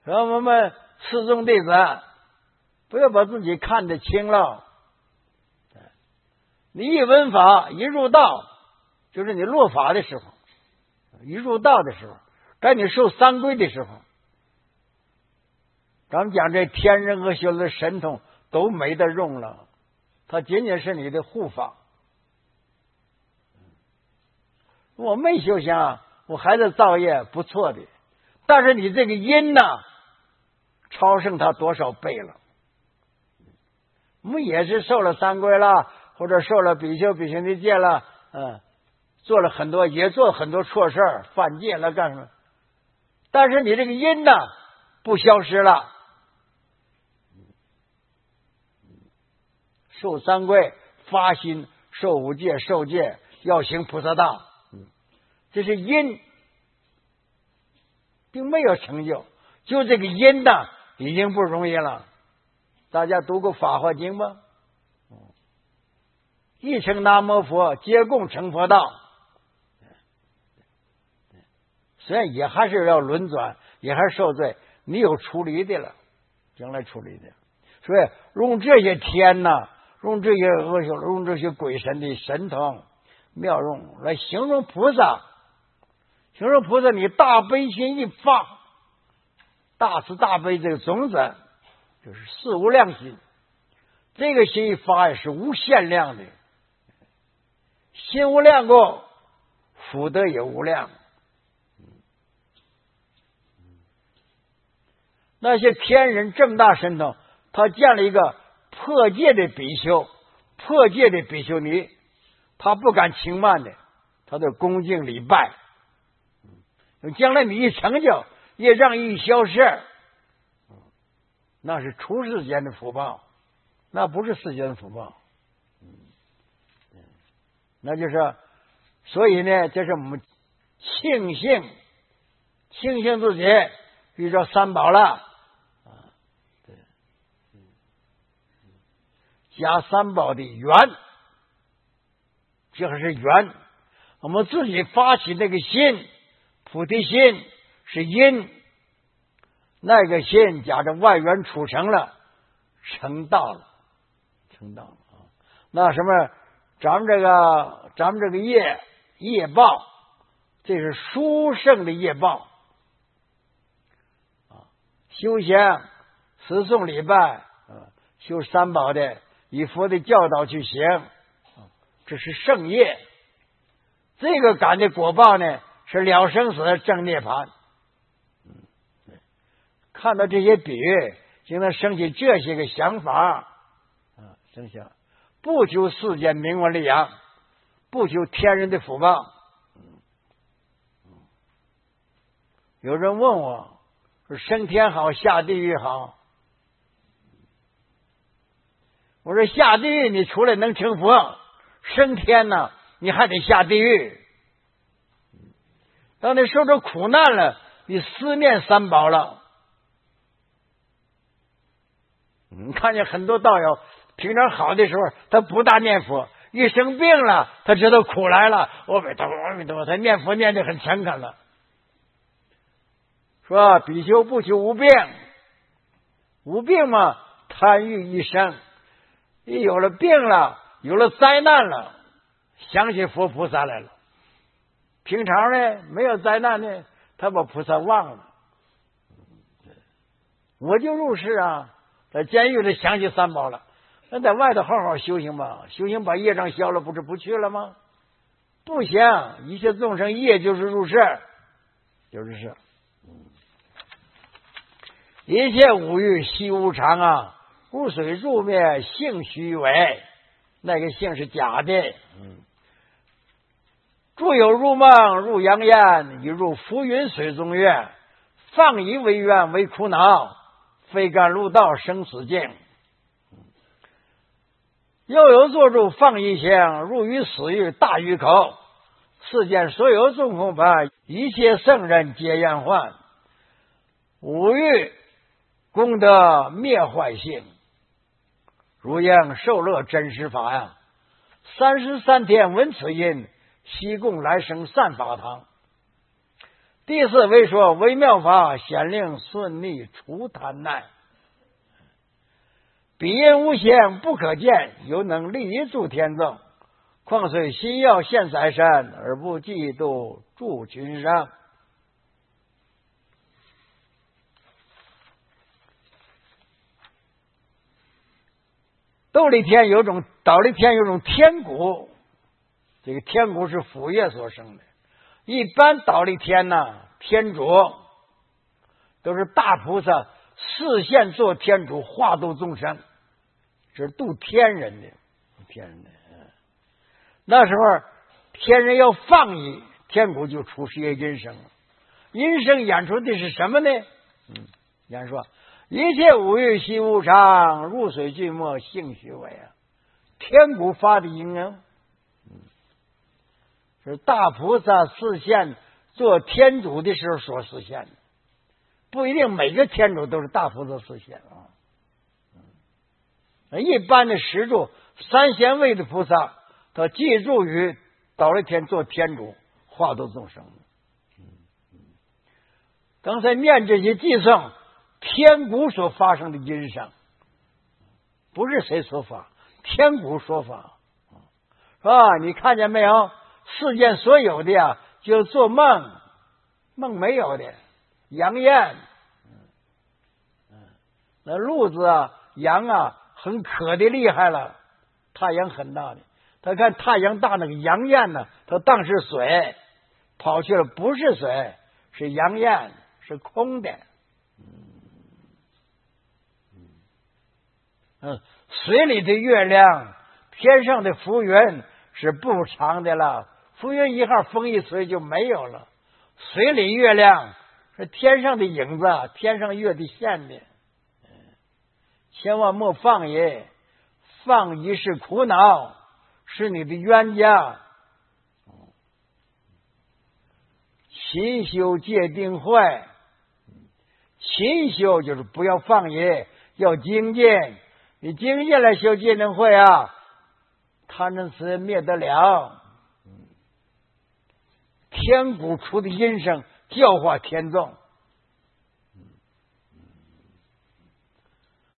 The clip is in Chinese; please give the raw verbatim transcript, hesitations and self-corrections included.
说我们四众弟子不要把自己看得轻了。你一闻法，一入道，就是你落法的时候，一入道的时候，该你受三皈的时候，咱们讲这天人和修的神通都没得用了，它仅仅是你的护法。我没修行，我还在造业，不错的，但是你这个因呢，超胜他多少倍了。我们也是受了三皈了，或者受了比丘比丘尼戒了，嗯，做了很多，也做很多错事儿，犯戒了干什么？但是你这个因呢，不消失了。受三皈，发心，受五戒，受戒，要行菩萨道，嗯，这是因，并没有成就，就这个因呢，已经不容易了。大家读过《法华经》吗？一称南无佛，皆共成佛道。虽然也还是要轮转，也还是受罪，你有处理的了，将来处理的。所以用这些天呢，用这些恶修，用这些鬼神的神通妙用来形容菩萨，形容菩萨，你大悲心一发，大慈大悲这个种子就是四无量心，这个心一发也是无限量的，心无量过，福德也无量。那些天人这么大神通，他见了一个破戒的比丘，破戒的比丘尼，他不敢轻慢的，他的恭敬礼拜。将来你一成就，业障一消失，那是出世间的福报，那不是世间的福报。那就是，所以呢，这是我们庆幸，庆幸自己遇着三宝了。加三宝的缘，这是缘。我们自己发起那个心，菩提心是因，那个心加着外缘处成了，成道了，成道了啊！那什么，咱们这个，咱们这个业业报，这是殊胜的业报啊！修行、持诵礼拜啊，修三宝的。以佛的教导去行，这是圣业。这个感的果报呢，是了生死正涅槃。看到这些比喻，就能升起这些个想法啊，生想不求世间名闻利养，不求天人的福报。有人问我说：“升天好，下地狱好？”我说下地狱你出来能成佛，升天呢你还得下地狱。当你受着苦难了，你思念三宝了。你看见很多道友平常好的时候他不大念佛，一生病了他知道苦来了，阿弥陀佛阿弥陀佛，他念佛念得很诚恳了。说比丘不求无病，无病嘛贪欲一生，一有了病了，有了灾难了，想起佛菩萨来了。平常呢没有灾难呢，他把菩萨忘了。我就入世啊，在监狱里想起三宝了，那在外头好好修行吧，修行把业障消了，不是不去了吗？不行，一切众生业就是入世，就是是一切五欲悉无常啊，入水入灭，性虚伪，那个性是假的。嗯，诸有入梦，入阳焰，已入浮云水中月，放以为愿，为苦恼，非甘入道，生死境。又有作住放一相，入于死狱，大于口。世间所有众恐怕，一切圣人皆愿患。五欲功德灭坏性，如应受乐真实法呀！三十三天闻此音，悉共来生善法堂。 第四为说微妙法，显令顺利除贪难。彼因无相不可见，犹能利益助天众。况虽心要现在身，而不嫉妒助群生。斗力天有种，倒力天有种天鼓，这个天鼓是辅业所生的。一般倒力天呢，天主都是大菩萨示现做天主，化度众生，这是度天人的，天人的。那时候天人要放逸，天鼓就出些音声。音声演出的是什么呢？嗯，演说一切五欲悉无常，入水俱没性虚伪啊！天鼓发的音啊，嗯，是大菩萨示现做天主的时候所实现的，不一定每个天主都是大菩萨示现啊。嗯，一般的十住三贤位的菩萨，他记住于倒力天做天主，化度众生。嗯嗯，刚才念这些偈颂。天鼓所发生的音声，不是谁说法，天鼓说法，是吧？你看见没有？世间所有的呀，就是做梦，梦没有的，阳焰，嗯，那路子啊，阳啊，很渴的厉害了，太阳很大的，他看太阳大那个阳焰呢，他当是水，跑去了，不是水，是阳焰，是空的。嗯，水里的月亮，天上的浮云是不长的了，浮云一号，风一吹就没有了。水里月亮是天上的影子，天上月的线的。千万莫放逸，放逸是苦恼，是你的冤家。勤修戒定慧，勤修就是不要放逸，要精进。你精进来修戒定慧啊，贪嗔痴灭得了。天鼓出的音声教化天众，